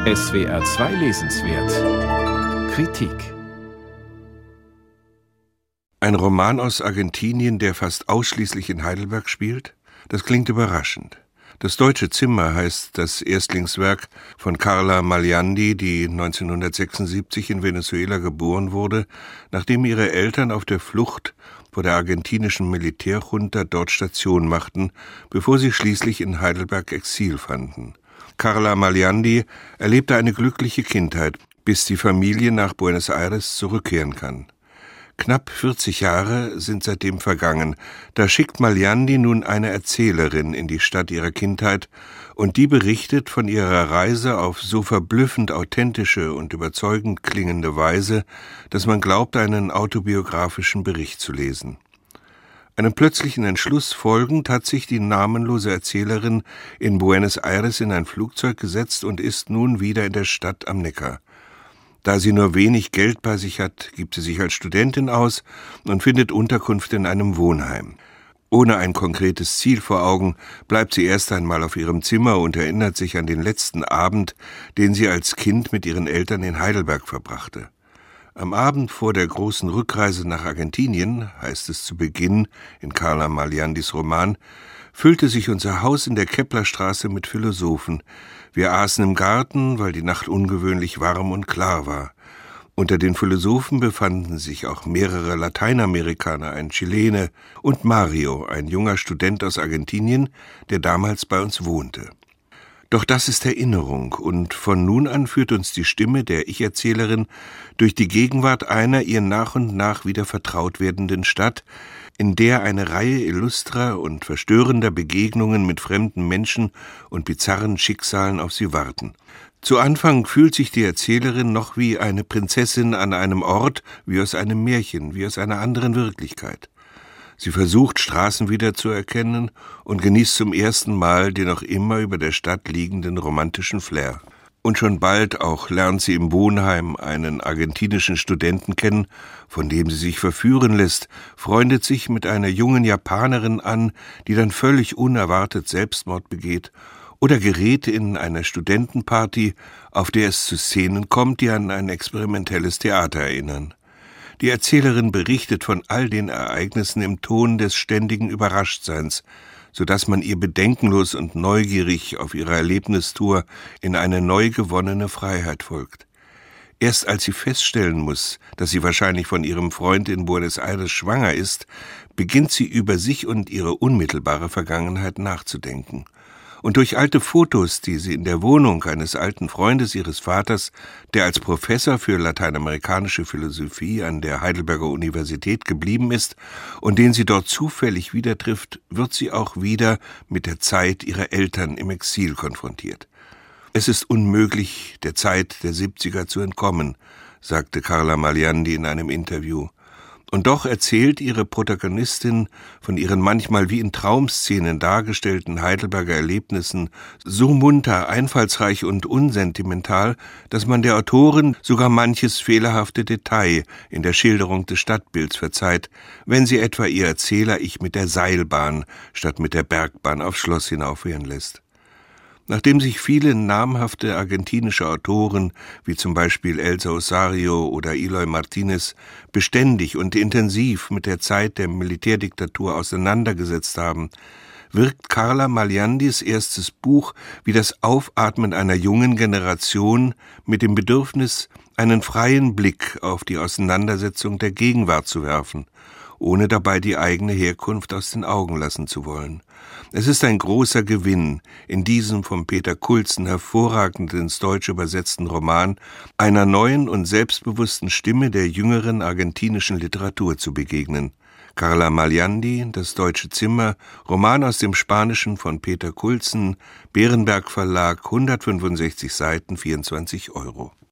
SWR 2 lesenswert Kritik. Ein Roman aus Argentinien, der fast ausschließlich in Heidelberg spielt? Das klingt überraschend. Das deutsche Zimmer heißt das Erstlingswerk von Carla Maliandi, die 1976 in Venezuela geboren wurde, nachdem ihre Eltern auf der Flucht vor der argentinischen Militärjunta dort Station machten, bevor sie schließlich in Heidelberg Exil fanden. Carla Maliandi erlebte eine glückliche Kindheit, bis die Familie nach Buenos Aires zurückkehren kann. Knapp 40 Jahre sind seitdem vergangen. Da schickt Maliandi nun eine Erzählerin in die Stadt ihrer Kindheit, und die berichtet von ihrer Reise auf so verblüffend authentische und überzeugend klingende Weise, dass man glaubt, einen autobiografischen Bericht zu lesen. Einem plötzlichen Entschluss folgend hat sich die namenlose Erzählerin in Buenos Aires in ein Flugzeug gesetzt und ist nun wieder in der Stadt am Neckar. Da sie nur wenig Geld bei sich hat, gibt sie sich als Studentin aus und findet Unterkunft in einem Wohnheim. Ohne ein konkretes Ziel vor Augen bleibt sie erst einmal auf ihrem Zimmer und erinnert sich an den letzten Abend, den sie als Kind mit ihren Eltern in Heidelberg verbrachte. Am Abend vor der großen Rückreise nach Argentinien, heißt es zu Beginn in Carla Maliandis Roman, füllte sich unser Haus in der Keplerstraße mit Philosophen. Wir aßen im Garten, weil die Nacht ungewöhnlich warm und klar war. Unter den Philosophen befanden sich auch mehrere Lateinamerikaner, ein Chilene und Mario, ein junger Student aus Argentinien, der damals bei uns wohnte. Doch das ist Erinnerung, und von nun an führt uns die Stimme der Ich-Erzählerin durch die Gegenwart einer ihr nach und nach wieder vertraut werdenden Stadt, in der eine Reihe illustrer und verstörender Begegnungen mit fremden Menschen und bizarren Schicksalen auf sie warten. Zu Anfang fühlt sich die Erzählerin noch wie eine Prinzessin an einem Ort, wie aus einem Märchen, wie aus einer anderen Wirklichkeit. Sie versucht, Straßen wiederzuerkennen und genießt zum ersten Mal den noch immer über der Stadt liegenden romantischen Flair. Und schon bald auch lernt sie im Wohnheim einen argentinischen Studenten kennen, von dem sie sich verführen lässt, freundet sich mit einer jungen Japanerin an, die dann völlig unerwartet Selbstmord begeht, oder gerät in eine Studentenparty, auf der es zu Szenen kommt, die an ein experimentelles Theater erinnern. Die Erzählerin berichtet von all den Ereignissen im Ton des ständigen Überraschtseins, sodass man ihr bedenkenlos und neugierig auf ihrer Erlebnistour in eine neu gewonnene Freiheit folgt. Erst als sie feststellen muss, dass sie wahrscheinlich von ihrem Freund in Buenos Aires schwanger ist, beginnt sie über sich und ihre unmittelbare Vergangenheit nachzudenken. Und durch alte Fotos, die sie in der Wohnung eines alten Freundes ihres Vaters, der als Professor für lateinamerikanische Philosophie an der Heidelberger Universität geblieben ist und den sie dort zufällig wieder trifft, wird sie auch wieder mit der Zeit ihrer Eltern im Exil konfrontiert. Es ist unmöglich, der Zeit der 70er zu entkommen, sagte Carla Maliandi in einem Interview. Und doch erzählt ihre Protagonistin von ihren manchmal wie in Traumszenen dargestellten Heidelberger Erlebnissen so munter, einfallsreich und unsentimental, dass man der Autorin sogar manches fehlerhafte Detail in der Schilderung des Stadtbilds verzeiht, wenn sie etwa ihr Erzähler-Ich mit der Seilbahn statt mit der Bergbahn aufs Schloss hinauffahren lässt. Nachdem sich viele namhafte argentinische Autoren, wie zum Beispiel Elsa Osario oder Eloy Martínez, beständig und intensiv mit der Zeit der Militärdiktatur auseinandergesetzt haben, wirkt Carla Maliandis erstes Buch wie das Aufatmen einer jungen Generation mit dem Bedürfnis, einen freien Blick auf die Auseinandersetzung der Gegenwart zu werfen, ohne dabei die eigene Herkunft aus den Augen lassen zu wollen. Es ist ein großer Gewinn, in diesem von Peter Kulzen hervorragend ins Deutsche übersetzten Roman einer neuen und selbstbewussten Stimme der jüngeren argentinischen Literatur zu begegnen. Carla Maliandi, Das deutsche Zimmer, Roman aus dem Spanischen von Peter Kulzen, Berenberg Verlag, 165 Seiten, 24 €.